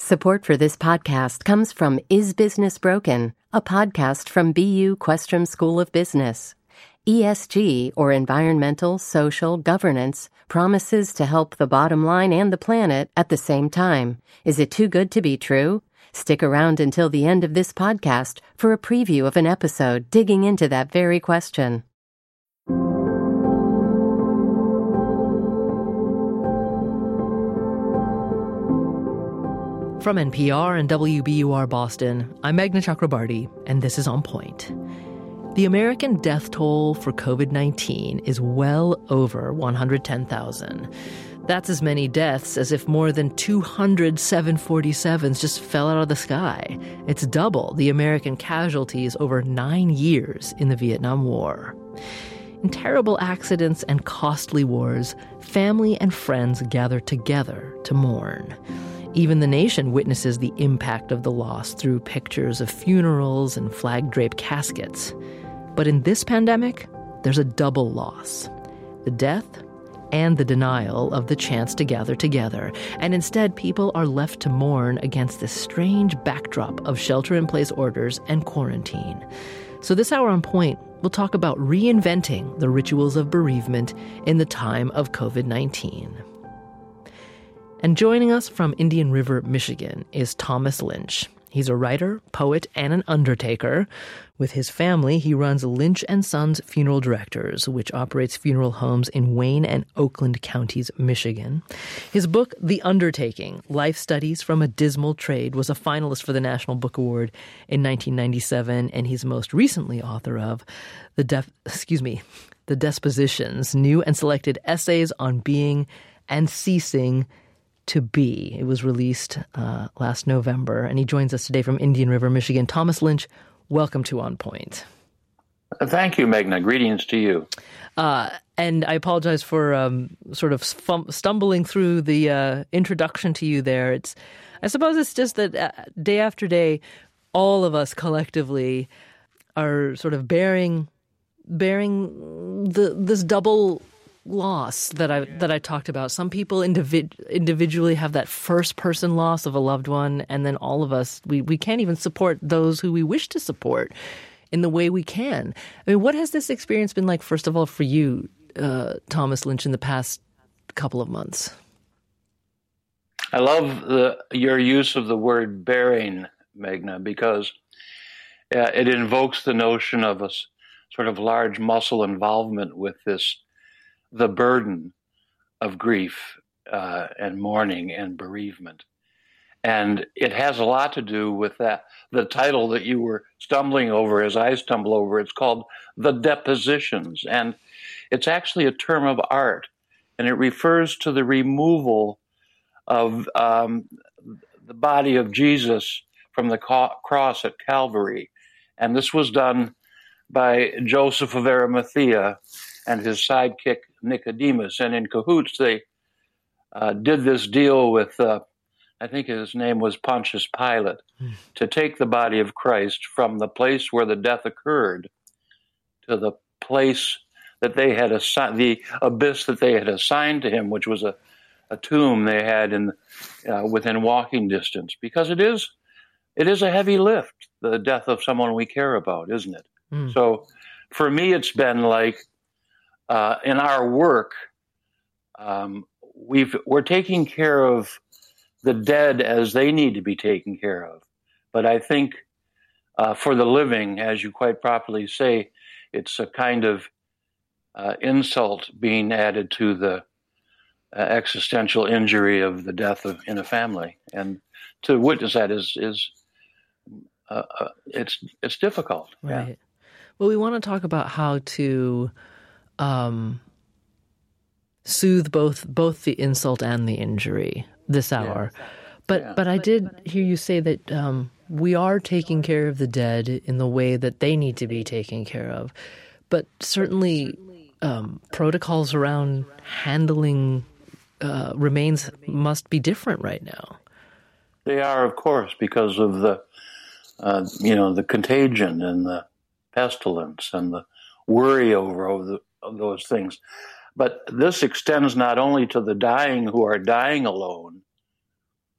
Support for this podcast comes from Is Business Broken, a podcast from BU Questrom School of Business. ESG, or environmental, social, governance, promises to help the bottom line and the planet at the same time. Is it too good to be true? Stick around until the end of this podcast for a preview of an episode digging into that very question. From NPR and WBUR Boston, I'm Meghna Chakrabarty, and this is On Point. The American death toll for COVID-19 is well over 110,000. That's as many deaths as if more than 200 747s just fell out of the sky. It's double the American casualties over 9 years in the Vietnam War. In terrible accidents and costly wars, family and friends gather together to mourn. Even the nation witnesses the impact of the loss through pictures of funerals and flag-draped caskets. But in this pandemic, there's a double loss: the death and the denial of the chance to gather together. And instead, people are left to mourn against this strange backdrop of shelter-in-place orders and quarantine. So this hour on Point, we'll talk about reinventing the rituals of bereavement in the time of COVID-19. And joining us from Indian River, Michigan, is Thomas Lynch. He's a writer, poet, and an undertaker. With his family, he runs Lynch & Sons Funeral Directors, which operates funeral homes in Wayne and Oakland counties, Michigan. His book, The Undertaking: Life Studies from a Dismal Trade, was a finalist for the National Book Award in 1997, and he's most recently author of The Dispositions: New and Selected Essays on Being and Ceasing to Be. It was released last November, and he joins us today from Indian River, Michigan. Thomas Lynch, welcome to On Point. Thank you, Meghna. Greetings to you. And I apologize for sort of stumbling through the introduction to you there. I suppose it's just that day after day, all of us collectively are sort of bearing this double loss that I talked about. Some people individually have that first person loss of a loved one, and then all of us, we can't even support those who we wish to support in the way we can. I mean, what has this experience been like, first of all, for you, Thomas Lynch, in the past couple of months? I love your use of the word bearing, Meghna, because it invokes the notion of a sort of large muscle involvement with the burden of grief and mourning and bereavement. And it has a lot to do with the title that you were stumbling over as I stumble over. It's called The Dispositions. And it's actually a term of art. And it refers to the removal of the body of Jesus from the cross at Calvary. And this was done by Joseph of Arimathea and his sidekick Nicodemus, and in cahoots they did this deal with, I think his name was Pontius Pilate, to take the body of Christ from the place where the death occurred to the place that they had assigned, the abyss that they had assigned to him, which was a tomb they had within walking distance, because it is a heavy lift, the death of someone we care about, isn't it? So for me, it's been like, in our work, we're taking care of the dead as they need to be taken care of. But I think for the living, as you quite properly say, it's a kind of insult being added to the existential injury of the death in a family, and to witness that is it's difficult. Right. Yeah. Well, we want to talk about how to soothe both the insult and the injury this hour. Yeah. But I did hear you say that we are taking care of the dead in the way that they need to be taken care of. But certainly protocols around handling remains must be different right now. They are, of course, because of the contagion and the pestilence and the worry over those things. But this extends not only to the dying who are dying alone,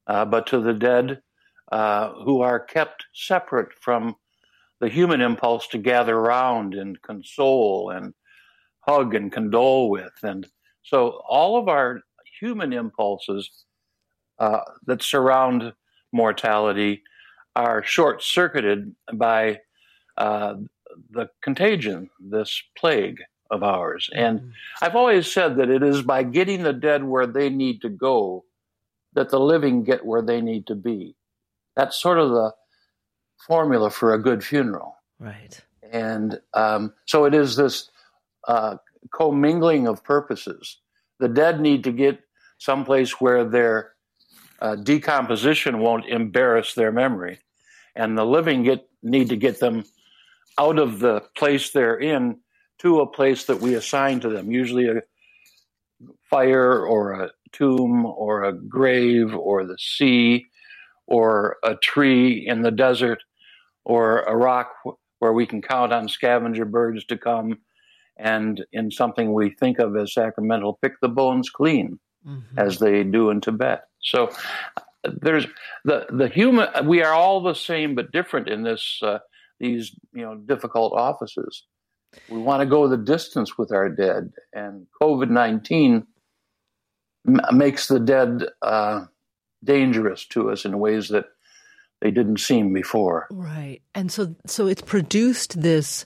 but to the dead who are kept separate from the human impulse to gather around and console and hug and condole with. And so all of our human impulses that surround mortality are short-circuited by the contagion, this plague of ours. And I've always said that it is by getting the dead where they need to go that the living get where they need to be. That's sort of the formula for a good funeral. Right. And so it is this commingling of purposes. The dead need to get someplace where their decomposition won't embarrass their memory. And the living need to get them out of the place they're in to a place that we assign to them, usually a fire or a tomb or a grave or the sea or a tree in the desert or a rock where we can count on scavenger birds to come and in something we think of as sacramental, pick the bones clean, as they do in Tibet. So there's the human, we are all the same but different in these difficult offices. We want to go the distance with our dead, and COVID-19 makes the dead dangerous to us in ways that they didn't seem before. Right. And so it's produced this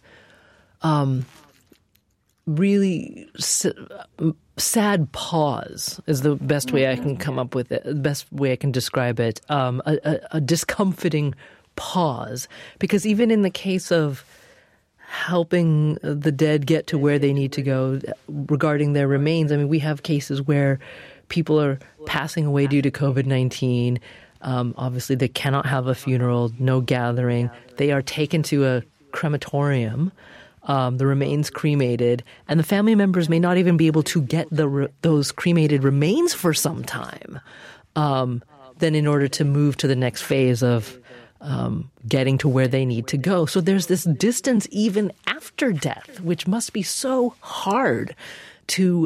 really sad pause is the best way I can come up with it, the best way I can describe it, a discomforting pause. Because even in the case of helping the dead get to where they need to go regarding their remains, I mean, we have cases where people are passing away due to COVID-19. Obviously, they cannot have a funeral, no gathering. They are taken to a crematorium, the remains cremated, and the family members may not even be able to get those cremated remains for some time. Then in order to move to the next phase of getting to where they need to go. So there's this distance even after death, which must be so hard to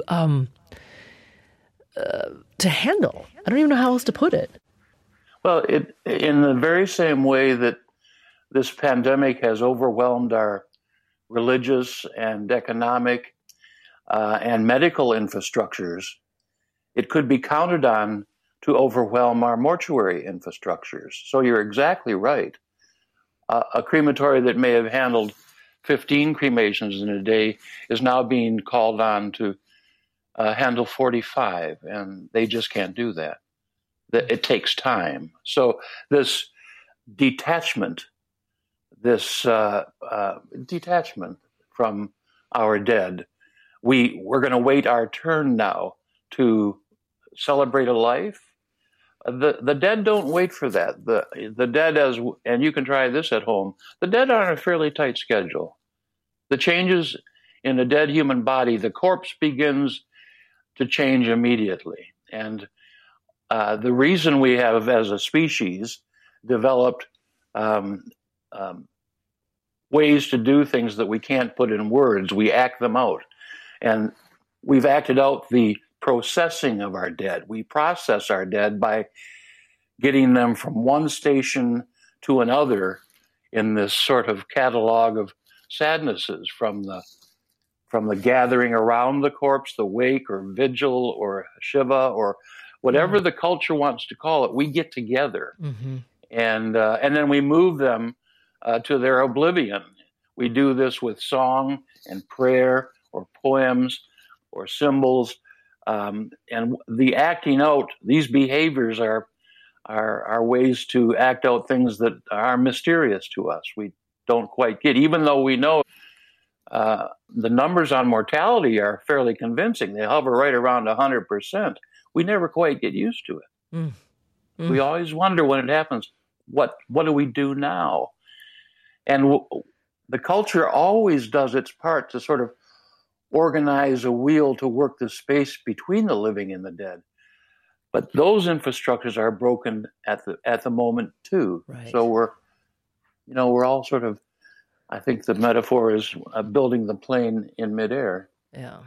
handle. I don't even know how else to put it. Well, in the very same way that this pandemic has overwhelmed our religious and economic and medical infrastructures, it could be counted on to overwhelm our mortuary infrastructures. So you're exactly right. A crematory that may have handled 15 cremations in a day is now being called on to handle 45, and they just can't do that. It takes time. So this detachment, from our dead, we're going to wait our turn now to celebrate a life. The dead don't wait for that. The dead, and you can try this at home, the dead are on a fairly tight schedule. The changes in a dead human body, the corpse begins to change immediately. And the reason we have, as a species, developed ways to do things that we can't put in words, we act them out. And we've acted out the processing of our dead. We process our dead by getting them from one station to another in this sort of catalog of sadnesses, from the gathering around the corpse, the wake or vigil or shiva or whatever the culture wants to call it. We get together, and then we move them to their oblivion. We do this with song and prayer or poems or symbols. And the acting out, these behaviors are ways to act out things that are mysterious to us. We don't quite get, even though we know the numbers on mortality are fairly convincing. They hover right around 100%. We never quite get used to it. We always wonder when it happens, what do we do now? And the culture always does its part to sort of organize a wheel to work the space between the living and the dead. But those infrastructures are broken at the moment too. Right. So we're all sort of, I think the metaphor is building the plane in midair. Yeah.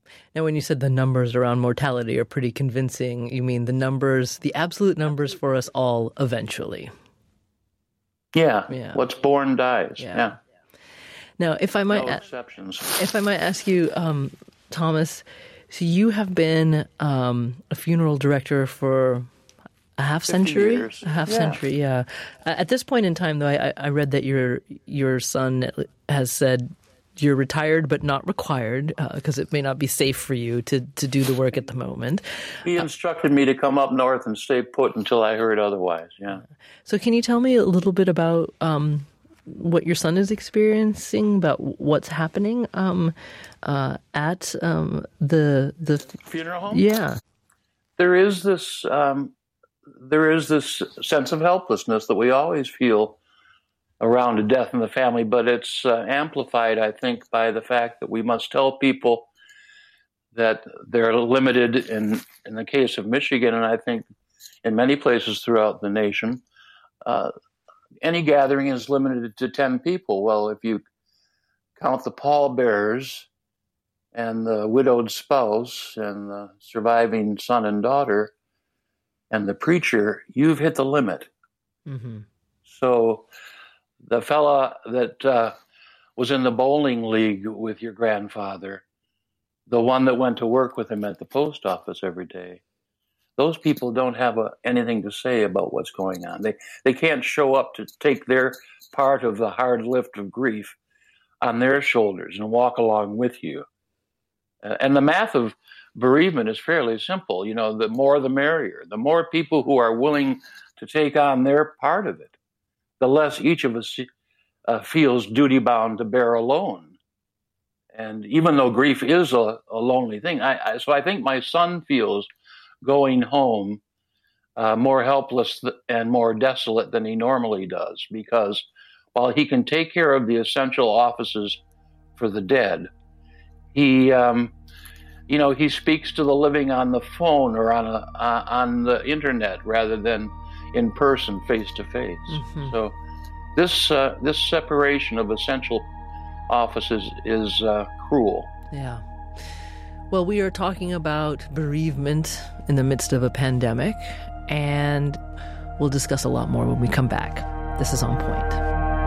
Now, when you said the numbers around mortality are pretty convincing, you mean the absolute numbers for us all eventually. Yeah. What's born dies. Yeah. Now, if I might, exceptions. If I might ask you, Thomas, so you have been a funeral director for a half century? Years. A half century, yeah. At this point in time, though, I read that your son has said you're retired but not required because it may not be safe for you to do the work at the moment. He instructed me to come up north and stay put until I heard otherwise, yeah. So can you tell me a little bit about what your son is experiencing, about what's happening at the funeral home? Yeah. There is this sense of helplessness that we always feel around a death in the family, but it's amplified, I think, by the fact that we must tell people that they're limited in the case of Michigan, and I think in many places throughout the nation, any gathering is limited to 10 people. Well, if you count the pallbearers and the widowed spouse and the surviving son and daughter and the preacher, you've hit the limit. Mm-hmm. So the fella that was in the bowling league with your grandfather, the one that went to work with him at the post office every day, those people don't have anything to say about what's going on. They can't show up to take their part of the hard lift of grief on their shoulders and walk along with you. And the math of bereavement is fairly simple. You know, the more the merrier. The more people who are willing to take on their part of it, the less each of us feels duty-bound to bear alone. And even though grief is a lonely thing, so I think my son feels going home more helpless and more desolate than he normally does, because while he can take care of the essential offices for the dead, he speaks to the living on the phone or on the internet rather than in person, face to face. Mm-hmm. So this separation of essential offices is cruel. Yeah. Well, we are talking about bereavement in the midst of a pandemic, and we'll discuss a lot more when we come back. This is On Point.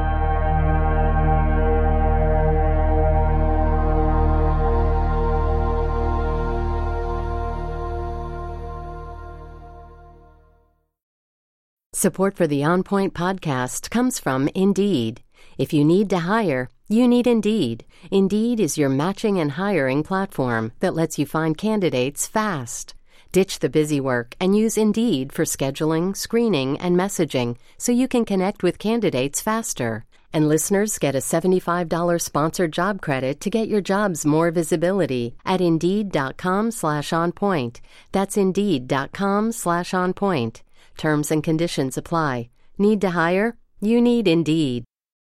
Support for the On Point podcast comes from Indeed. If you need to hire, you need Indeed. Indeed is your matching and hiring platform that lets you find candidates fast. Ditch the busy work and use Indeed for scheduling, screening, and messaging so you can connect with candidates faster. And listeners get a $75 sponsored job credit to get your jobs more visibility at Indeed.com/onpoint. That's Indeed.com/onpoint. Terms and conditions apply. Need to hire? You need Indeed.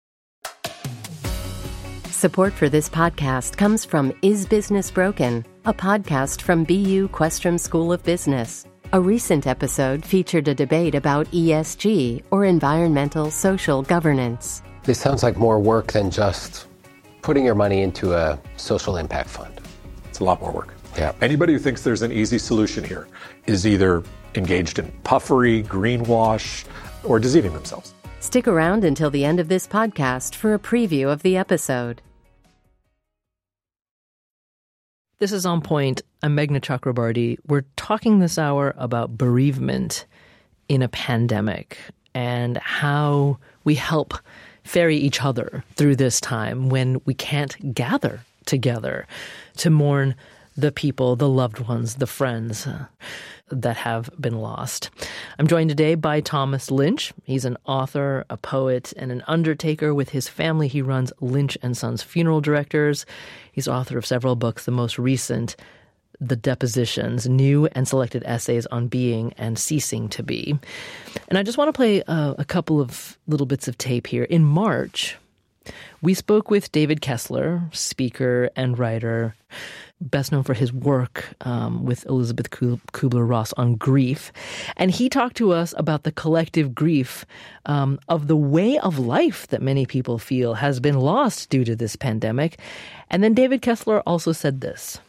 Support for this podcast comes from Is Business Broken, a podcast from BU Questrom School of Business. A recent episode featured a debate about ESG, or environmental social governance. This sounds like more work than just putting your money into a social impact fund. It's a lot more work. Yeah. Anybody who thinks there's an easy solution here is either engaged in puffery, greenwash, or deceiving themselves. Stick around until the end of this podcast for a preview of the episode. This is On Point. I'm Meghna Chakrabarty. We're talking this hour about bereavement in a pandemic and how we help ferry each other through this time when we can't gather together to mourn the people, the loved ones, the friends that have been lost. I'm joined today by Thomas Lynch. He's an author, a poet, and an undertaker. With his family, he runs Lynch & Sons Funeral Directors. He's author of several books, the most recent, The Depositions, New and Selected Essays on Being and Ceasing to Be. And I just want to play a couple of little bits of tape here. In March, we spoke with David Kessler, speaker and writer, best known for his work with Elizabeth Kubler-Ross on grief. And he talked to us about the collective grief of the way of life that many people feel has been lost due to this pandemic. And then David Kessler also said this.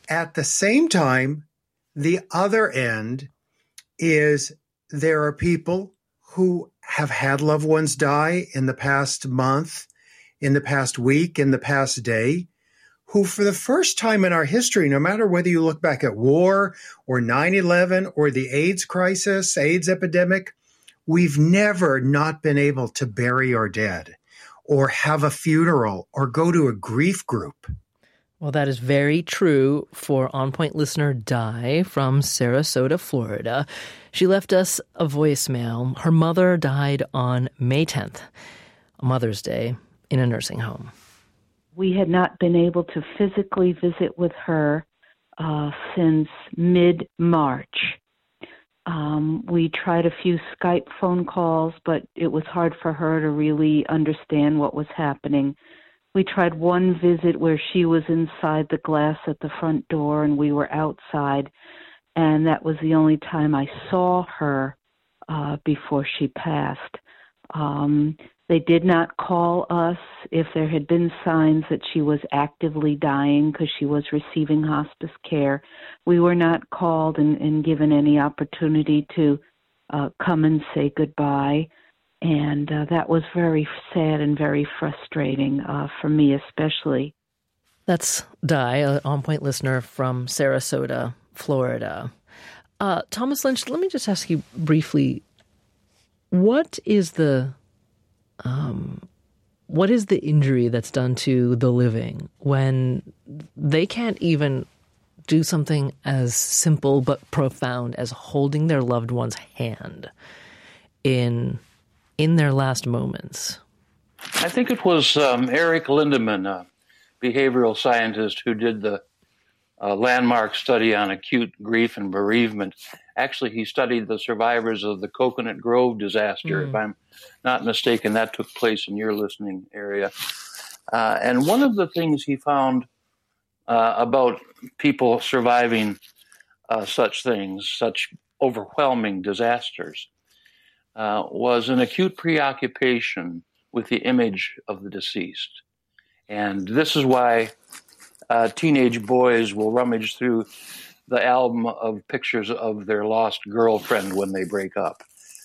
At the same time, the other end is there are people who have had loved ones die in the past month, in the past week, in the past day, who for the first time in our history, no matter whether you look back at war or 9/11 or the AIDS crisis, AIDS epidemic, we've never not been able to bury our dead or have a funeral or go to a grief group. Well, that is very true for On Point listener Di from Sarasota, Florida. She left us a voicemail. Her mother died on May 10th, Mother's Day, in a nursing home. We had not been able to physically visit with her since mid-March. We tried a few Skype phone calls, but it was hard for her to really understand what was happening. We tried one visit where she was inside the glass at the front door and we were outside, and that was the only time I saw her before she passed. They did not call us if there had been signs that she was actively dying because she was receiving hospice care. We were not called and given any opportunity to come and say goodbye. And that was very sad and very frustrating for me especially. That's Di, an On Point listener from Sarasota, Florida. Thomas Lynch, let me just ask you briefly, what is the injury that's done to the living when they can't even do something as simple but profound as holding their loved one's hand in their last moments? I think it was Eric Lindemann, a behavioral scientist who did the landmark study on acute grief and bereavement. Actually, he studied the survivors of the Coconut Grove disaster. If I'm not mistaken, that took place in your listening area. And one of the things he found about people surviving such things, such overwhelming disasters, was an acute preoccupation with the image of the deceased. And this is why teenage boys will rummage through the album of pictures of their lost girlfriend when they break up.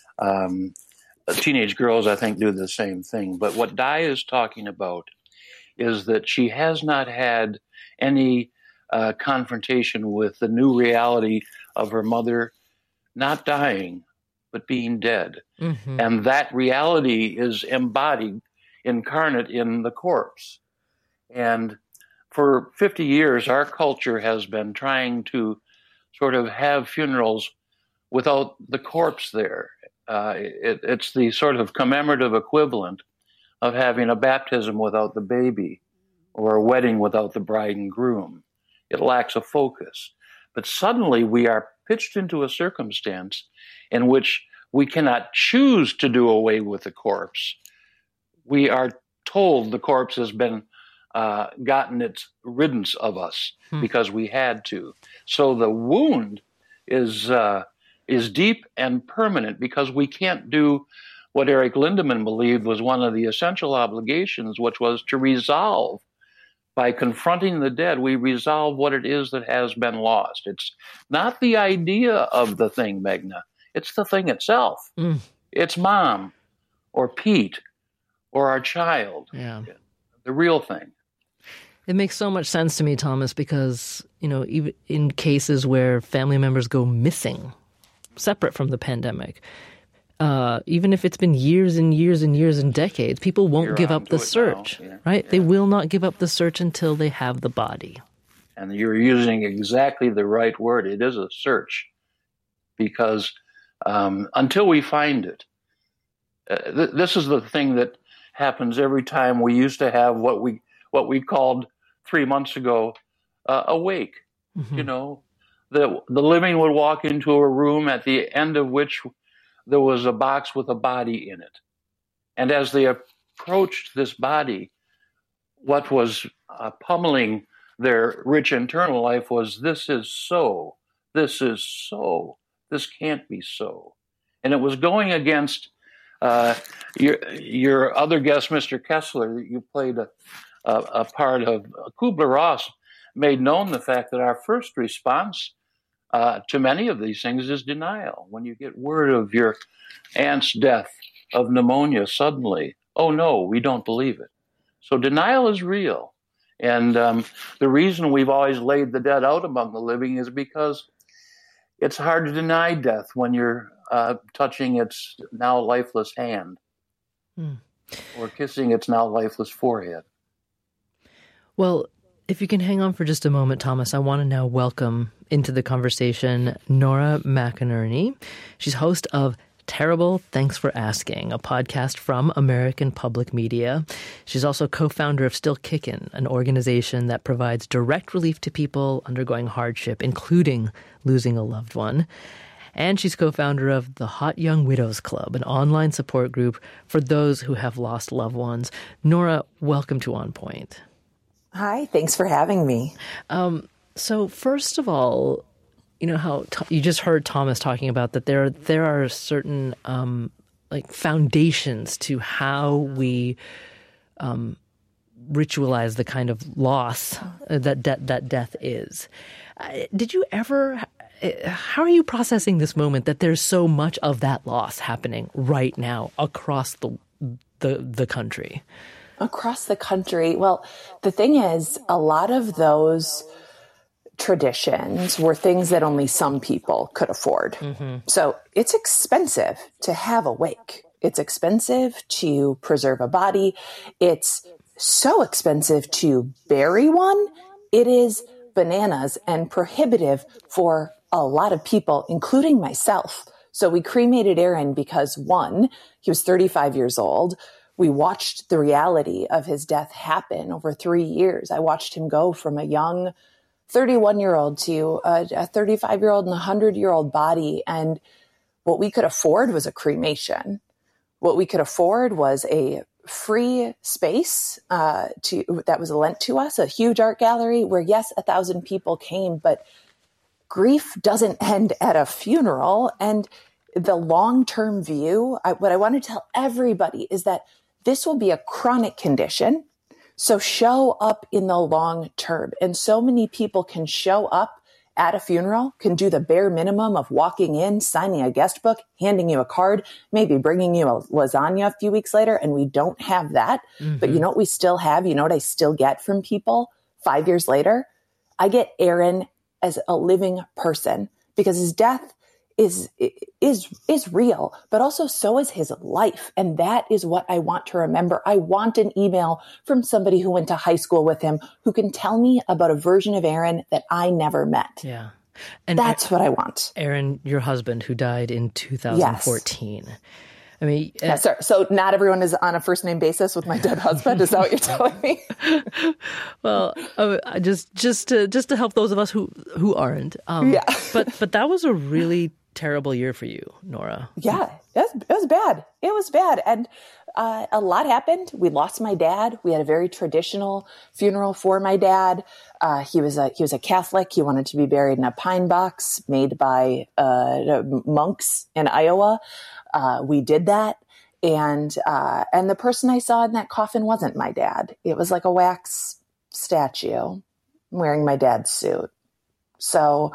Teenage girls, I think, do the same thing. But what Di is talking about is that she has not had any confrontation with the new reality of her mother not dying, but being dead. Mm-hmm. And that reality is embodied, incarnate in the corpse. And for 50 years, our culture has been trying to sort of have funerals without the corpse there. It's the sort of commemorative equivalent of having a baptism without the baby or a wedding without the bride and groom. It lacks a focus. But suddenly we are pitched into a circumstance in which we cannot choose to do away with the corpse. We are told the corpse has been gotten its riddance of us because we had to. So the wound is deep and permanent because we can't do what Eric Lindemann believed was one of the essential obligations, which was to resolve. By confronting the dead, we resolve what it is that has been lost. It's not the idea of the thing, Meghna. It's the thing itself. It's Mom or Pete or our child. Yeah. The real thing. It makes so much sense to me, Thomas, because, even in cases where family members go missing, separate from the pandemic, even if it's been years and years and years and decades, people won't give up the search, right? Yeah. They will not give up the search until they have the body. And you're using exactly the right word. It is a search because until we find it, this is the thing that happens every time we used to have what we called 3 months ago a wake. Mm-hmm. The living would walk into a room at the end of which there was a box with a body in it. And as they approached this body, what was pummeling their rich internal life was, this is so, this can't be so. And it was going against your other guest, Mr. Kessler. You played a part of Kubler-Ross made known the fact that our first response to many of these things is denial. When you get word of your aunt's death of pneumonia suddenly, oh no, we don't believe it. So denial is real. And the reason we've always laid the dead out among the living is because it's hard to deny death when you're touching its now lifeless hand or kissing its now lifeless forehead. Well, if you can hang on for just a moment, Thomas, I want to now welcome into the conversation Nora McInerney. She's host of Terrible, Thanks for Asking, a podcast from American Public Media. She's also co-founder of Still Kickin', an organization that provides direct relief to people undergoing hardship, including losing a loved one. And she's co-founder of the Hot Young Widows Club, an online support group for those who have lost loved ones. Nora, welcome to On Point. Hi, thanks for having me. So first of all, you know how you just heard Thomas talking about that there are certain like foundations to how we ritualize the kind of loss that death is. Did you ever? How are you processing this moment that there's so much of that loss happening right now across the country? Across the country. Well, the thing is, a lot of those traditions were things that only some people could afford. Mm-hmm. So it's expensive to have a wake. It's expensive to preserve a body. It's so expensive to bury one. It is bananas and prohibitive for a lot of people, including myself. So we cremated Aaron because, one, he was 35 years old. We watched the reality of his death happen over 3 years. I watched him go from a young 31-year-old to a 35-year-old and a 100-year-old body. And what we could afford was a cremation. What we could afford was a free space that was lent to us, a huge art gallery where, yes, 1,000 people came, but grief doesn't end at a funeral. And the long-term view, what I want to tell everybody is that this will be a chronic condition. So show up in the long term. And so many people can show up at a funeral, can do the bare minimum of walking in, signing a guest book, handing you a card, maybe bringing you a lasagna a few weeks later. And we don't have that. Mm-hmm. But you know what we still have? You know what I still get from people 5 years later? I get Aaron as a living person because his death is real, but also so is his life. And that is what I want to remember. I want an email from somebody who went to high school with him who can tell me about a version of Aaron that I never met. Yeah. And that's what I want. Aaron, your husband who died in 2014. Yes. I mean, so not everyone is on a first name basis with my dead husband. Is that what you're telling me? Well, just to help those of us who aren't. Yeah. But that was a really terrible year for you, Nora. Yeah, it was bad. It was bad. And a lot happened. We lost my dad. We had a very traditional funeral for my dad. He was a Catholic. He wanted to be buried in a pine box made by monks in Iowa. We did that. And the person I saw in that coffin wasn't my dad. It was like a wax statue wearing my dad's suit. So,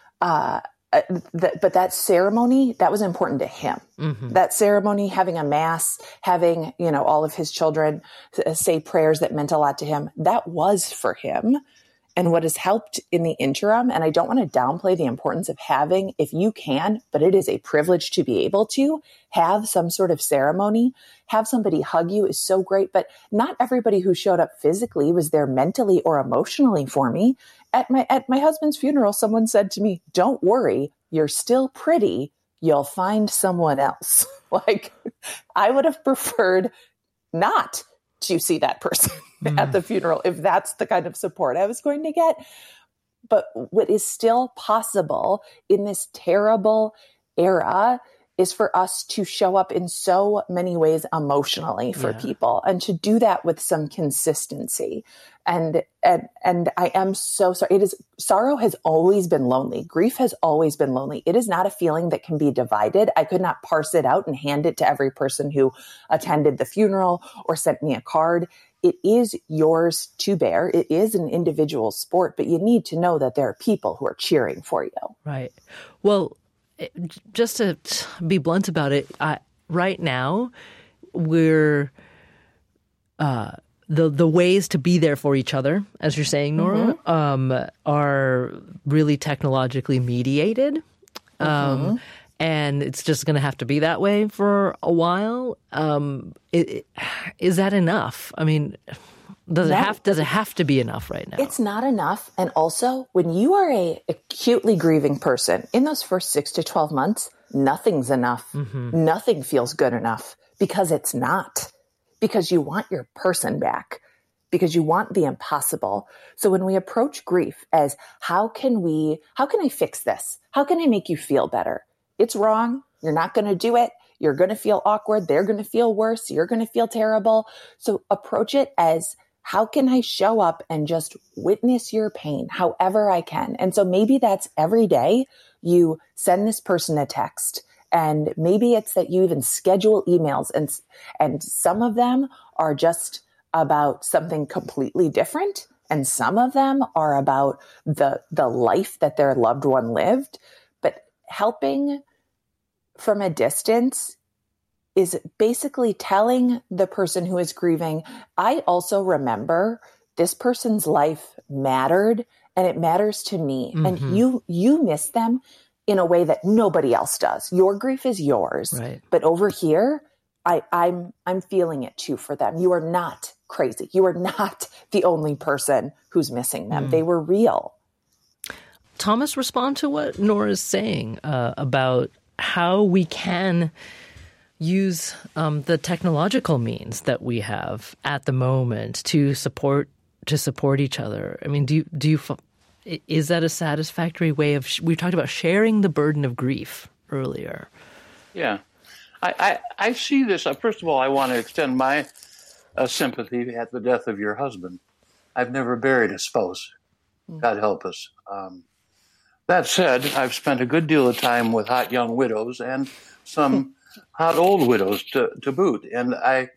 but that ceremony, that was important to him. Mm-hmm. That ceremony, having a mass, having, all of his children say prayers that meant a lot to him, that was for him. And what has helped in the interim, and I don't want to downplay the importance of having, if you can, but it is a privilege to be able to have some sort of ceremony, have somebody hug you is so great. But not everybody who showed up physically was there mentally or emotionally for me. At my husband's funeral, someone said to me, "Don't worry, you're still pretty. You'll find someone else." Like, I would have preferred not to see that person at the funeral if that's the kind of support I was going to get. But what is still possible in this terrible era is for us to show up in so many ways emotionally for people, and to do that with some consistency. And I am so sorry. Sorrow has always been lonely. Grief has always been lonely. It is not a feeling that can be divided. I could not parse it out and hand it to every person who attended the funeral or sent me a card. it is yours to bear. It is an individual sport, but you need to know that there are people who are cheering for you. Right. Well, just to be blunt about it, right now we're the ways to be there for each other, as you're saying, Nora, are really technologically mediated. And it's just going to have to be that way for a while. Is that enough? I mean, does it have to be enough right now? It's not enough. And also, when you are a acutely grieving person, in those first 6 to 12 months, nothing's enough. Nothing feels good enough, because it's not. Because you want your person back. Because you want the impossible. So when we approach grief as, how can I fix this? How can I make you feel better? It's wrong. You're not going to do it. You're going to feel awkward. They're going to feel worse. You're going to feel terrible. So approach it as, how can I show up and just witness your pain however I can? And so maybe that's every day you send this person a text. And maybe it's that you even schedule emails, and some of them are just about something completely different. And some of them are about the life that their loved one lived. But helping from a distance is basically telling the person who is grieving, I also remember this person's life mattered, and it matters to me. And you miss them in a way that nobody else does. Your grief is yours. Right. But over here, I'm feeling it too for them. You are not crazy. You are not the only person who's missing them. They were real. Thomas, respond to what Nora is saying about how we can use the technological means that we have at the moment to support each other. I mean, is that a satisfactory way of? We talked about sharing the burden of grief earlier. Yeah, I see this. First of all, I want to extend my sympathy at the death of your husband. I've never buried a spouse. God help us. That said, I've spent a good deal of time with hot young widows and some hot old widows to boot, and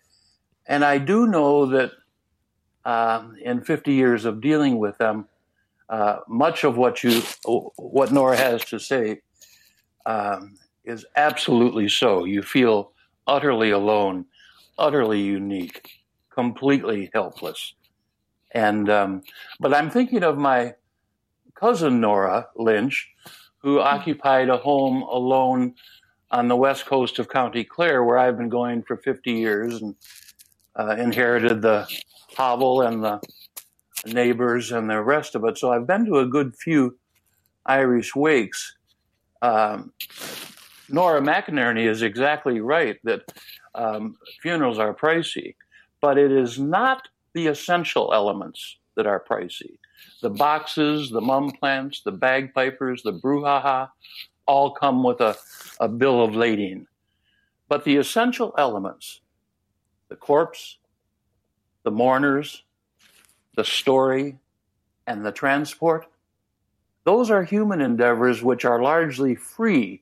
I do know that in 50 years of dealing with them, much of what Nora has to say is absolutely so. You feel utterly alone, utterly unique, completely helpless. And but I'm thinking of my cousin Nora Lynch, who occupied a home alone on the west coast of County Clare, where I've been going for 50 years, and inherited the hovel and the neighbors and the rest of it. So I've been to a good few Irish wakes. Nora McInerney is exactly right that funerals are pricey, but it is not the essential elements that are pricey. The boxes, the mum plants, the bagpipers, the brouhaha, all come with a bill of lading. But the essential elements, the corpse, the mourners, the story, and the transport, those are human endeavors which are largely free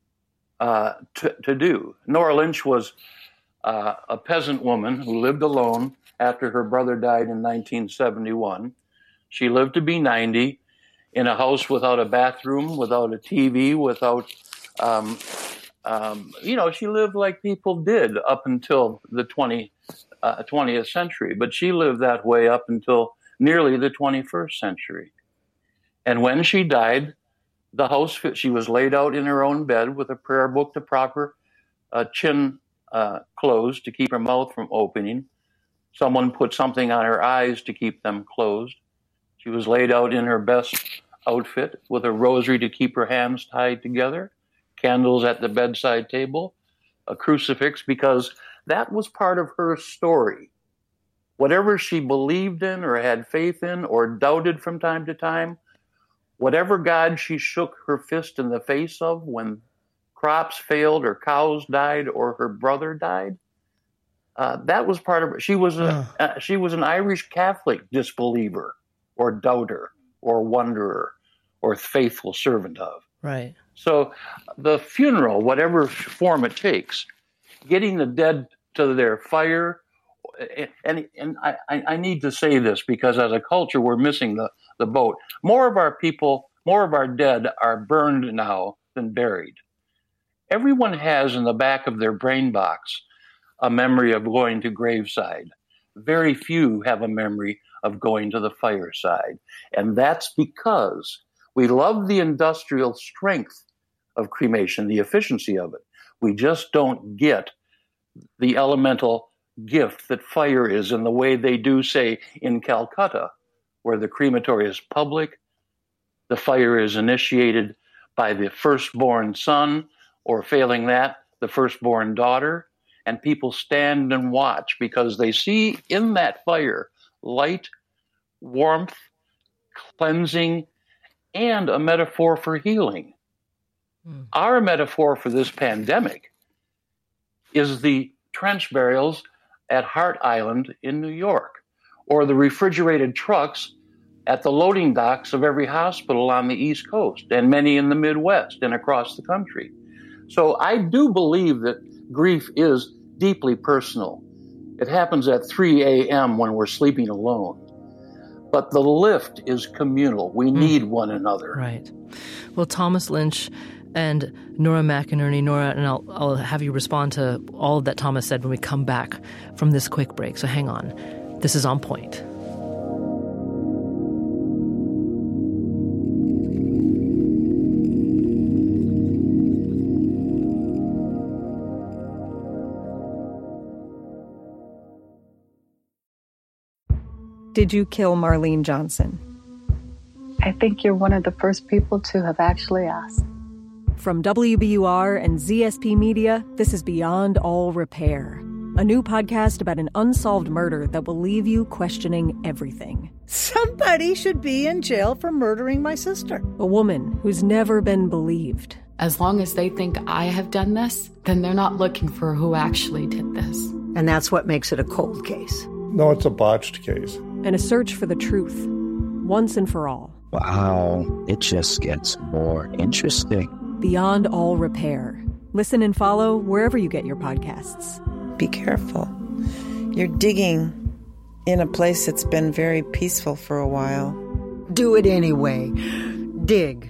to do. Nora Lynch was a peasant woman who lived alone after her brother died in 1971. She lived to be 90 in a house without a bathroom, without a TV, without, she lived like people did up until the 20th century. But she lived that way up until nearly the 21st century. And when she died, the house, she was laid out in her own bed with a prayer book to prop her chin closed to keep her mouth from opening. Someone put something on her eyes to keep them closed. She was laid out in her best outfit with a rosary to keep her hands tied together, candles at the bedside table, a crucifix, because that was part of her story. Whatever she believed in or had faith in or doubted from time to time, whatever God she shook her fist in the face of when crops failed or cows died or her brother died, that was part of her. She was an Irish Catholic disbeliever or doubter or wanderer or faithful servant of. Right. So the funeral, whatever form it takes, getting the dead to their fire, and I need to say this because as a culture, we're missing the boat. More of our dead are burned now than buried. Everyone has in the back of their brain box a memory of going to graveside. Very few have a memory of going to the fireside. And that's because we love the industrial strength of cremation, the efficiency of it. We just don't get the elemental gift that fire is in the way they do, say, in Calcutta, where the crematory is public, the fire is initiated by the firstborn son, or failing that, the firstborn daughter, and people stand and watch because they see in that fire light, warmth, cleansing, and a metaphor for healing. Our metaphor for this pandemic is the trench burials at Hart Island in New York, or the refrigerated trucks at the loading docks of every hospital on the East Coast and many in the Midwest and across the country. So I do believe that grief is deeply personal. It happens at 3 a.m. when we're sleeping alone. But the lift is communal. We need one another. Right. Well, Thomas Lynch and Nora McInerny. Nora, and I'll have you respond to all of that Thomas said when we come back from this quick break. So hang on. This is On Point. Did you kill Marlene Johnson? I think you're one of the first people to have actually asked. From WBUR and ZSP Media, this is Beyond All Repair, a new podcast about an unsolved murder that will leave you questioning everything. Somebody should be in jail for murdering my sister. A woman who's never been believed. As long as they think I have done this, then they're not looking for who actually did this. And that's what makes it a cold case. No, it's a botched case. And a search for the truth, once and for all. Wow, it just gets more interesting. Beyond All Repair. Listen and follow wherever you get your podcasts. Be careful. You're digging in a place that's been very peaceful for a while. Do it anyway. Dig.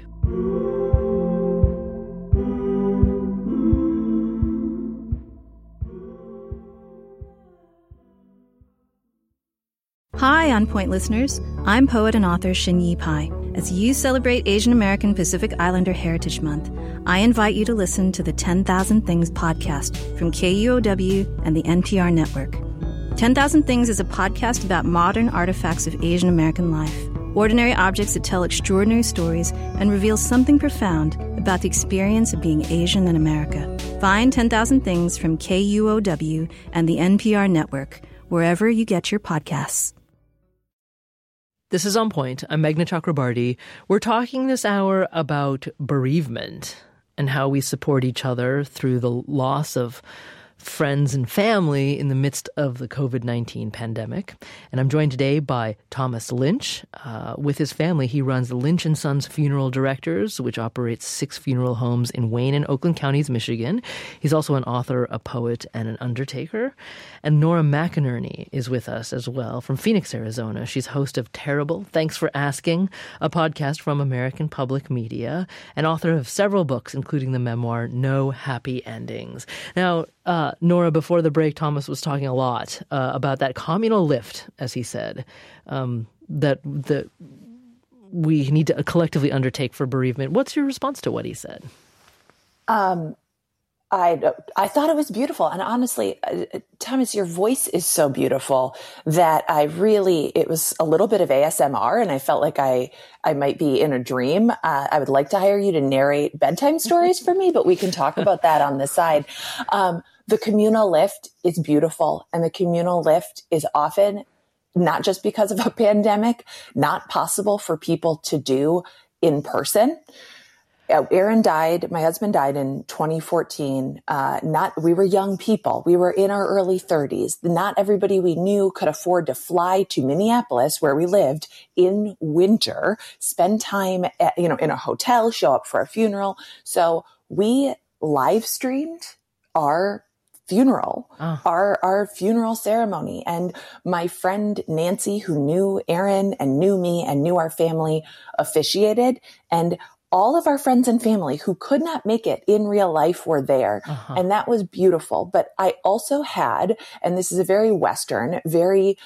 Hi, On Point listeners. I'm poet and author Xinyi Pai. As you celebrate Asian American Pacific Islander Heritage Month, I invite you to listen to the 10,000 Things podcast from KUOW and the NPR network. 10,000 Things is a podcast about modern artifacts of Asian American life, ordinary objects that tell extraordinary stories and reveal something profound about the experience of being Asian in America. Find 10,000 Things from KUOW and the NPR network, wherever you get your podcasts. This is On Point. I'm Meghna Chakrabarty. We're talking this hour about bereavement and how we support each other through the loss of friends and family in the midst of the COVID-19 pandemic. And I'm joined today by Thomas Lynch. With his family, he runs the Lynch & Sons Funeral Directors, which operates 6 funeral homes in Wayne and Oakland counties, Michigan. He's also an author, a poet, and an undertaker. And Nora McInerny is with us as well from Phoenix, Arizona. She's host of Terrible, Thanks for Asking, a podcast from American Public Media, and author of several books, including the memoir No Happy Endings. Now, Nora, before the break, Thomas was talking a lot about that communal lift, as he said, that we need to collectively undertake for bereavement. What's your response to what he said? I thought it was beautiful. And honestly, Thomas, your voice is so beautiful that it was a little bit of ASMR, and I felt like I might be in a dream. I would like to hire you to narrate bedtime stories for me, but we can talk about that on the side. The communal lift is beautiful, and the communal lift is often, not just because of a pandemic, not possible for people to do in person. Aaron died. My husband died in 2014. We were young people. We were in our early 30s. Not everybody we knew could afford to fly to Minneapolis, where we lived, in winter, spend time in a hotel, show up for a funeral. So we live streamed our funeral, our funeral ceremony. And my friend Nancy, who knew Aaron and knew me and knew our family, officiated. And all of our friends and family who could not make it in real life were there. And that was beautiful. But I also had, and this is a very Western, very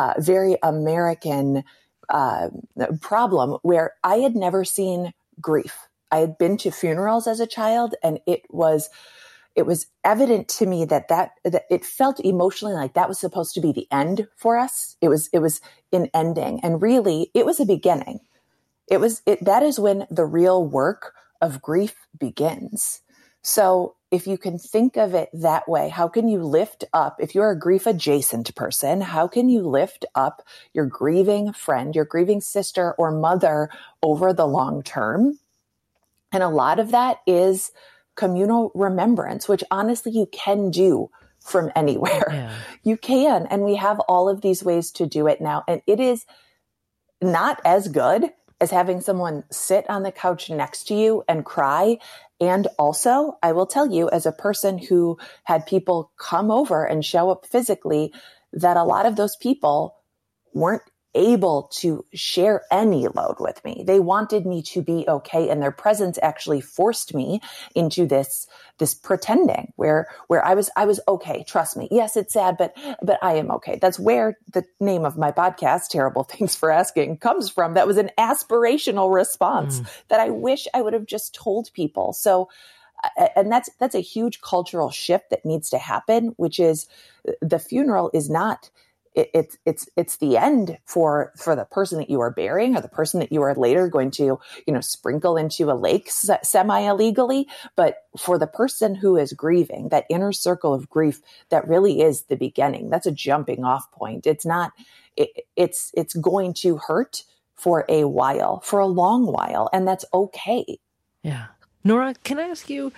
American problem, where I had never seen grief. I had been to funerals as a child, and it was evident to me that it felt emotionally like that was supposed to be the end for us. It was an ending, and really it was a beginning. That is when the real work of grief begins. So if you can think of it that way, how can you lift up, if you're a grief adjacent person, how can you lift up your grieving friend, your grieving sister or mother over the long term? And a lot of that is communal remembrance, which honestly you can do from anywhere. Yeah. You can. And we have all of these ways to do it now. And it is not as good as having someone sit on the couch next to you and cry. And also, I will tell you, as a person who had people come over and show up physically, that a lot of those people weren't able to share any load with me. They wanted me to be okay. And their presence actually forced me into this pretending where I was okay. Trust me. Yes, it's sad, but I am okay. That's where the name of my podcast, Terrible Things for Asking, comes from. That was an aspirational response that I wish I would have just told people. So, and that's a huge cultural shift that needs to happen, which is the funeral is not, it's the end for the person that you are burying or the person that you are later going to, sprinkle into a lake semi-illegally. But for the person who is grieving, that inner circle of grief, that really is the beginning. That's a jumping off point. It's not, it's going to hurt for a while, for a long while, and that's okay. Yeah. Nora, can I ask you,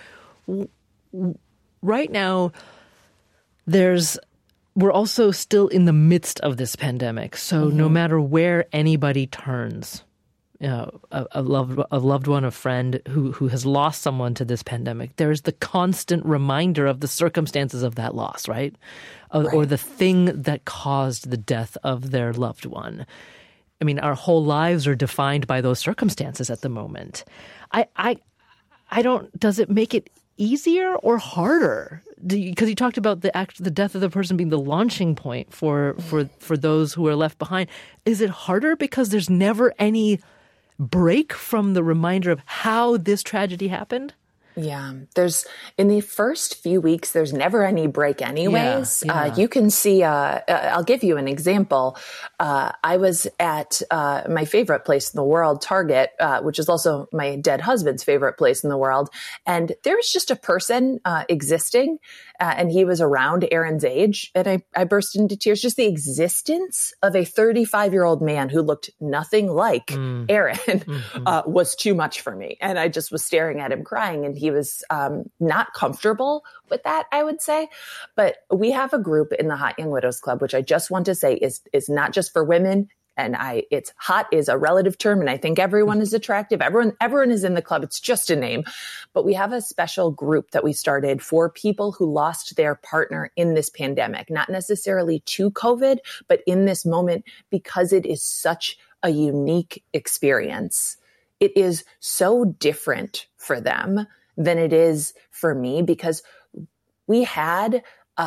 right now, we're also still in the midst of this pandemic. So no matter where anybody turns, a loved one, a friend who has lost someone to this pandemic, there's the constant reminder of the circumstances of that loss, right? Or the thing that caused the death of their loved one. I mean, our whole lives are defined by those circumstances at the moment. Does it make it easier or harder? Because you talked about the death of the person being the launching point for those who are left behind. Is it harder because there's never any break from the reminder of how this tragedy happened? Yeah, in the first few weeks, there's never any break anyways. Yeah. You can see, I'll give you an example. I was at my favorite place in the world, Target, which is also my dead husband's favorite place in the world. And there was just a person existing, and he was around Aaron's age. And I burst into tears. Just the existence of a 35-year-old man who looked nothing like Aaron was too much for me. And I just was staring at him crying, and he was not comfortable with that, I would say. But we have a group in the Hot Young Widows Club, which I just want to say is not just for women. And it's hot is a relative term. And I think everyone is attractive. Everyone is in the club. It's just a name. But we have a special group that we started for people who lost their partner in this pandemic, not necessarily to COVID, but in this moment, because it is such a unique experience. It is so different for them than it is for me, because we had,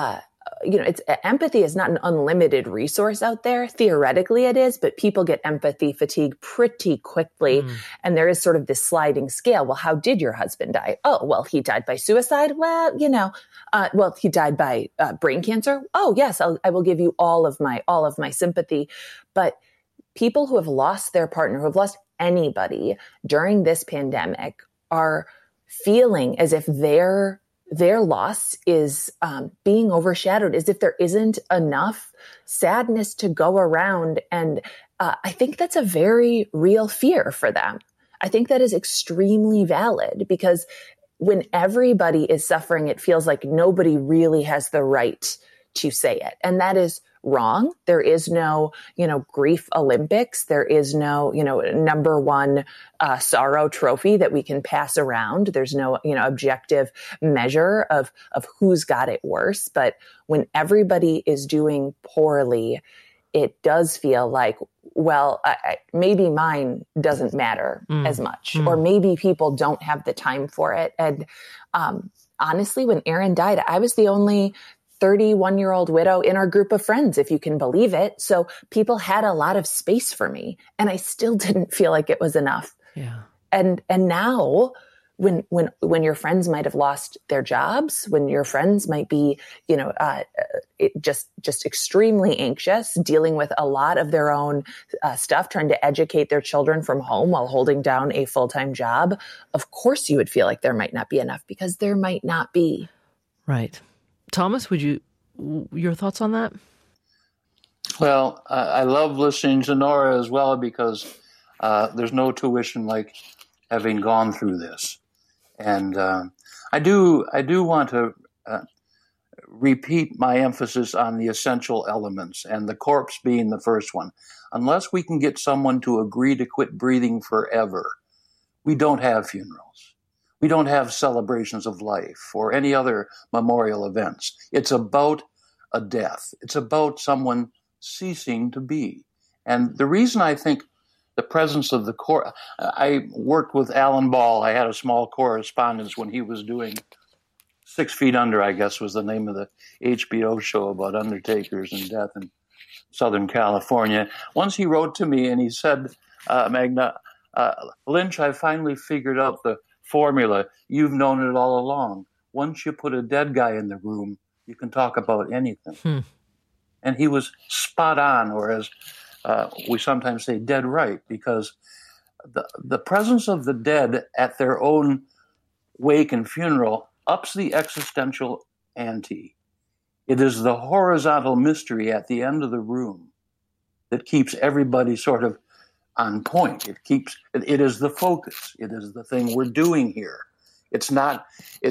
empathy is not an unlimited resource out there. Theoretically it is, but people get empathy fatigue pretty quickly. And there is sort of this sliding scale. Well, how did your husband die? Oh, well, he died by suicide. Well, he died by brain cancer. Oh, yes, I will give you all of my sympathy. But people who have lost their partner, who have lost anybody during this pandemic, are feeling as if their loss is being overshadowed, as if there isn't enough sadness to go around. And I think that's a very real fear for them. I think that is extremely valid, because when everybody is suffering, it feels like nobody really has the right to say it. And that is wrong. There is no, grief Olympics. There is no, number one sorrow trophy that we can pass around. There's no, objective measure of who's got it worse. But when everybody is doing poorly, it does feel like, well, maybe mine doesn't matter as much, or maybe people don't have the time for it. And honestly, when Aaron died, I was the only 31-year-old widow in our group of friends, if you can believe it. So people had a lot of space for me, and I still didn't feel like it was enough. Yeah. And now, when your friends might have lost their jobs, when your friends might be, just extremely anxious, dealing with a lot of their own stuff, trying to educate their children from home while holding down a full-time job, of course you would feel like there might not be enough, because there might not be. Right. Thomas, your thoughts on that? Well, I love listening to Nora as well, because there's no tuition like having gone through this. And I do want to repeat my emphasis on the essential elements, and the corpse being the first one. Unless we can get someone to agree to quit breathing forever, we don't have funerals. We don't have celebrations of life or any other memorial events. It's about a death. It's about someone ceasing to be. And the reason I think the presence of the corpse, I worked with Alan Ball. I had a small correspondence when he was doing 6 Feet Under, I guess was the name of the HBO show about undertakers and death in Southern California. Once he wrote to me and he said, Magna, Lynch, I finally figured out the formula. You've known it all along. Once you put a dead guy in the room, you can talk about anything. And he was spot on, or as we sometimes say, dead right, because the presence of the dead at their own wake and funeral ups the existential ante. It is the horizontal mystery at the end of the room that keeps everybody sort of on point. It is the focus. It is the thing we're doing here. It's not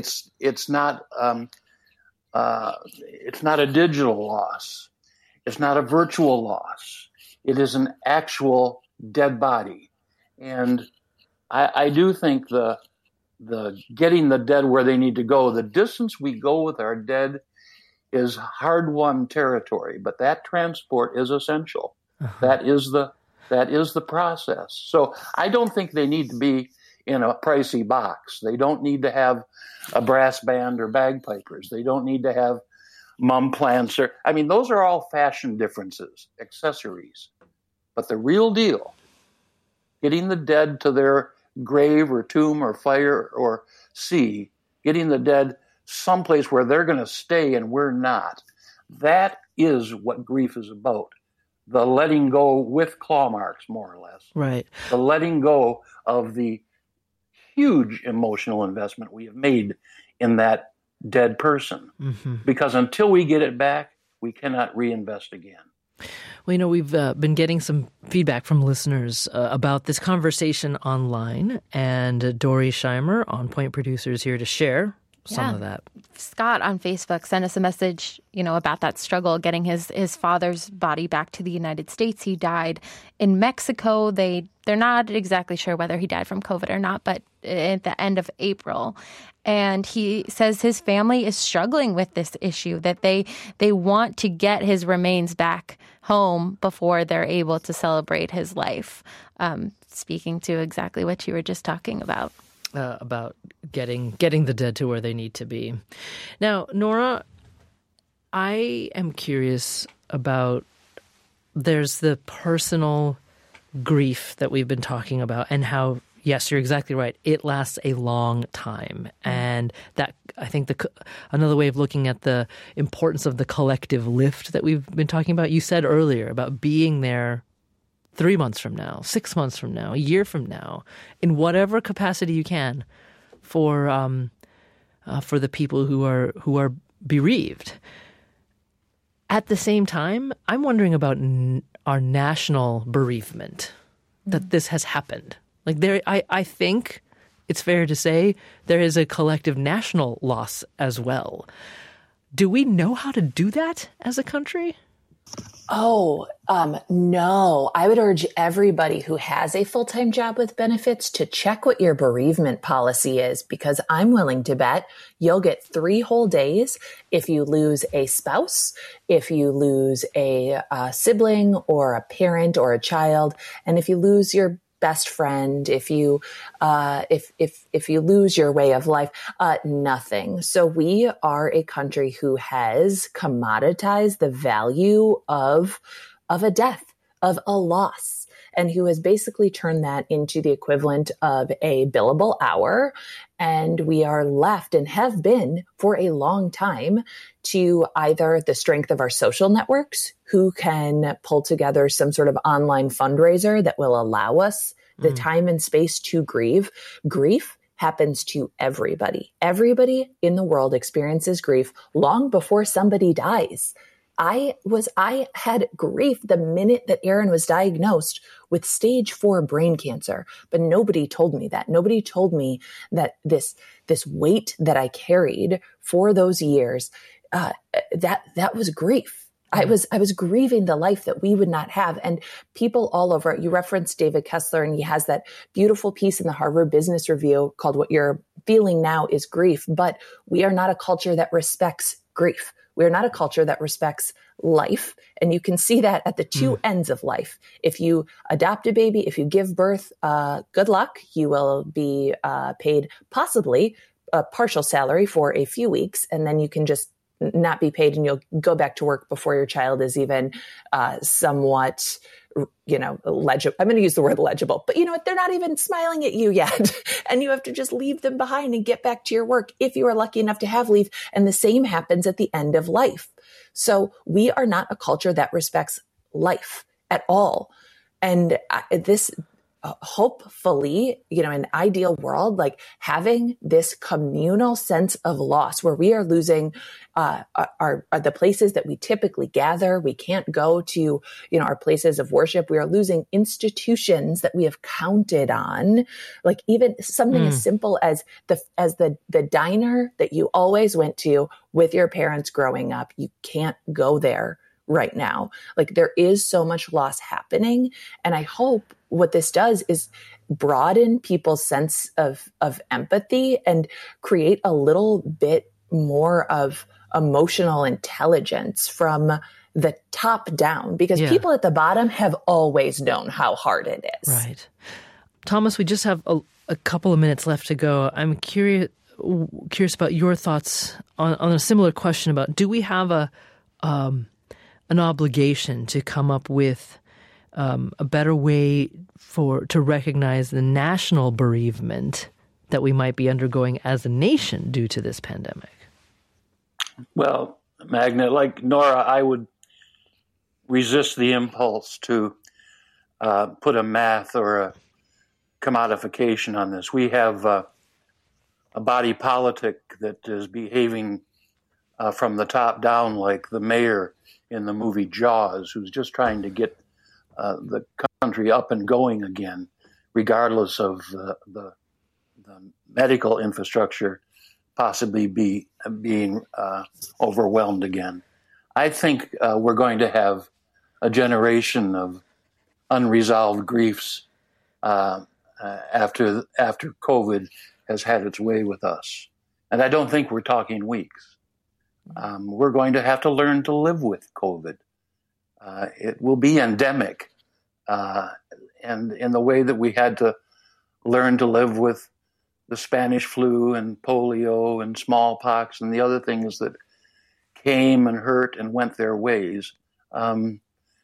a digital loss. It's not a virtual loss. It is an actual dead body. And I do think the getting the dead where they need to go, the distance we go with our dead is hard-won territory, but that transport is essential. That is the process. So I don't think they need to be in a pricey box. They don't need to have a brass band or bagpipers. They don't need to have mum plants. Those are all fashion differences, accessories. But the real deal, getting the dead to their grave or tomb or fire or sea, getting the dead someplace where they're going to stay and we're not, that is what grief is about. The letting go with claw marks, more or less. Right. The letting go of the huge emotional investment we have made in that dead person. Mm-hmm. Because until we get it back, we cannot reinvest again. Well, we've been getting some feedback from listeners about this conversation online, and Dory Scheimer, On Point producer, is here to share some of that. Scott on Facebook sent us a message, about that struggle getting his father's body back to the United States. He died in Mexico. They're not exactly sure whether he died from COVID or not, but at the end of April. And he says his family is struggling with this issue, that they want to get his remains back home before they're able to celebrate his life. Speaking to exactly what you were just talking about. About getting the dead to where they need to be. Now, Nora, I am curious about, there's the personal grief that we've been talking about, and how, yes, you're exactly right, it lasts a long time. And that, I think, another way of looking at the importance of the collective lift that we've been talking about, you said earlier about being there 3 months from now, 6 months from now, a year from now, in whatever capacity you can, for the people who are bereaved. At the same time, I'm wondering about our national bereavement, that this has happened. I think it's fair to say there is a collective national loss as well. Do we know how to do that as a country? No. I would urge everybody who has a full-time job with benefits to check what your bereavement policy is, because I'm willing to bet you'll get 3 whole days if you lose a spouse, if you lose a sibling or a parent or a child, and if you lose your best friend, if you lose your way of life, nothing. So we are a country who has commoditized the value of a death, of a loss, and who has basically turned that into the equivalent of a billable hour. And we are left, and have been for a long time, to either the strength of our social networks, who can pull together some sort of online fundraiser that will allow us the time and space to grieve. Grief happens to everybody. Everybody in the world experiences grief long before somebody dies. I had grief the minute that Aaron was diagnosed with stage 4 brain cancer, but nobody told me that. Nobody told me that this weight that I carried for those years, that was grief. I was grieving the life that we would not have. And people all over, you referenced David Kessler, and he has that beautiful piece in the Harvard Business Review called "What You're Feeling Now is Grief." But we are not a culture that respects grief. We are not a culture that respects life. And you can see that at the two ends of life. If you adopt a baby, if you give birth, good luck. You will be paid possibly a partial salary for a few weeks, and then you can just not be paid, and you'll go back to work before your child is even somewhat, legible. I'm going to use the word legible, but you know what? They're not even smiling at you yet. And you have to just leave them behind and get back to your work if you are lucky enough to have leave. And the same happens at the end of life. So we are not a culture that respects life at all. And this hopefully, an ideal world, like having this communal sense of loss where we are losing are the places that we typically gather. We can't go to, our places of worship. We are losing institutions that we have counted on, like even something as simple as the diner that you always went to with your parents growing up. You can't go there right now. Like there is so much loss happening. And I hope what this does is broaden people's sense of empathy and create a little bit more of emotional intelligence from the top down, because people at the bottom have always known how hard it is. Right. Thomas, we just have a couple of minutes left to go. I'm curious about your thoughts on a similar question about, do we have an obligation to come up with a better way to recognize the national bereavement that we might be undergoing as a nation due to this pandemic? Well, Magna, like Nora, I would resist the impulse to put a math or a commodification on this. We have a body politic that is behaving from the top down, like the mayor in the movie Jaws, who's just trying to get the country up and going again, regardless of the medical infrastructure possibly being overwhelmed again. I think we're going to have a generation of unresolved griefs after COVID has had its way with us. And I don't think we're talking weeks. We're going to have to learn to live with COVID. It will be endemic. And in the way that we had to learn to live with the Spanish flu and polio and smallpox and the other things that came and hurt and went their ways. When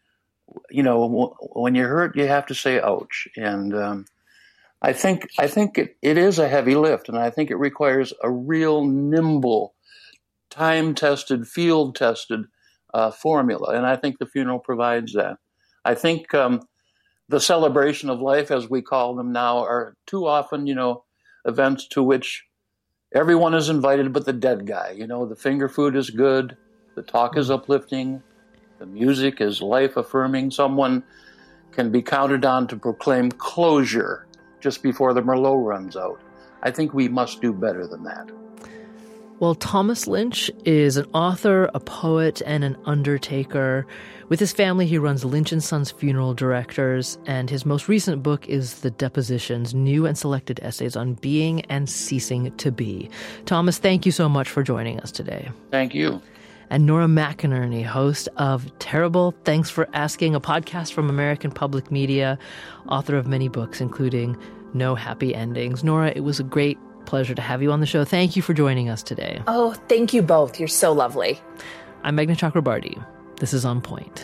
you're hurt, you have to say, ouch. And I think it is a heavy lift, and I think it requires a real nimble, time-tested, field-tested formula. And I think the funeral provides that. I think the celebration of life, as we call them now, are too often, events to which everyone is invited but the dead guy. The finger food is good, the talk is uplifting, the music is life-affirming. Someone can be counted on to proclaim closure just before the Merlot runs out. I think we must do better than that. Well, Thomas Lynch is an author, a poet, and an undertaker. With his family, he runs Lynch & Sons Funeral Directors, and his most recent book is The Depositions, New and Selected Essays on Being and Ceasing to Be. Thomas, thank you so much for joining us today. Thank you. And Nora McInerney, host of Terrible Thanks for Asking, a podcast from American Public Media, author of many books, including No Happy Endings. Nora, it was a great pleasure to have you on the show. Thank you for joining us today. Oh, thank you both. You're so lovely. I'm Meghna Chakrabarty. This is On Point.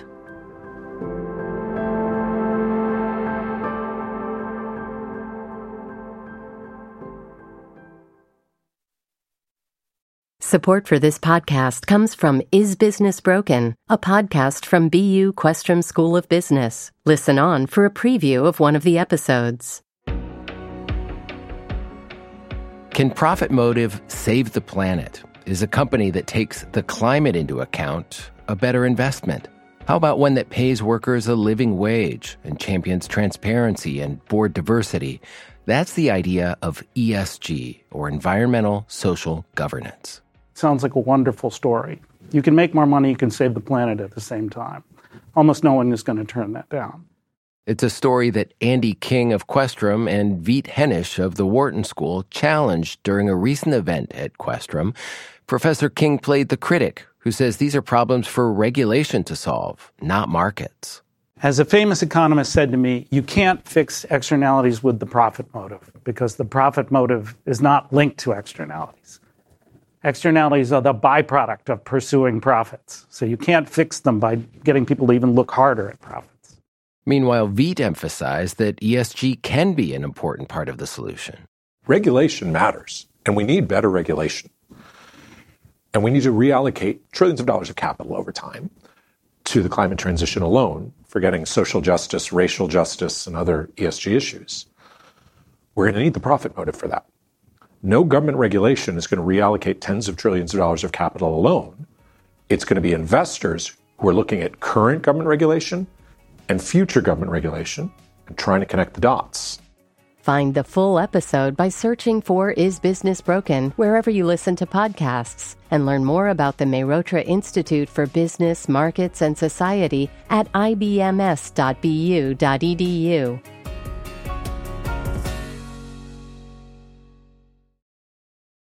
Support for this podcast comes from Is Business Broken, a podcast from BU Questrom School of Business. Listen on for a preview of one of the episodes. Can Profit Motive Save the Planet? Is a company that takes the climate into account a better investment? How about one that pays workers a living wage and champions transparency and board diversity? That's the idea of ESG, or Environmental Social Governance. Sounds like a wonderful story. You can make more money, you can save the planet at the same time. Almost no one is going to turn that down. It's a story that Andy King of Questrom and Veet Hennish of the Wharton School challenged during a recent event at Questrom. Professor King played the critic who says these are problems for regulation to solve, not markets. As a famous economist said to me, you can't fix externalities with the profit motive because the profit motive is not linked to externalities. Externalities are the byproduct of pursuing profits. So you can't fix them by getting people to even look harder at profits. Meanwhile, Veet emphasized that ESG can be an important part of the solution. Regulation matters, and we need better regulation. And we need to reallocate trillions of dollars of capital over time to the climate transition alone, forgetting social justice, racial justice, and other ESG issues. We're going to need the profit motive for that. No government regulation is going to reallocate tens of trillions of dollars of capital alone. It's going to be investors who are looking at current government regulation and future government regulation and trying to connect the dots. Find the full episode by searching for Is Business Broken wherever you listen to podcasts, and learn more about the Mehrotra Institute for Business, Markets, and Society at ibms.bu.edu.